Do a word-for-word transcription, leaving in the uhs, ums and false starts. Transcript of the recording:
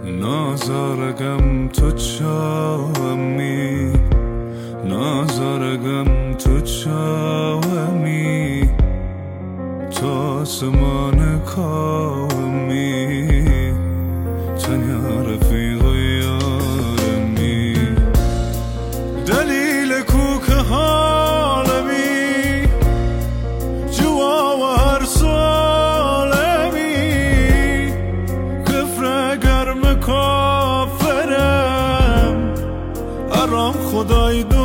نازارگم تو چاومی، نازارگم تو چاومی، تو آسمان کاومی، تنها رفیق و یارمی، دلیل کوک حالمی، جوا و هر سالمی، کفر گرم کافرم، ارام خدای دو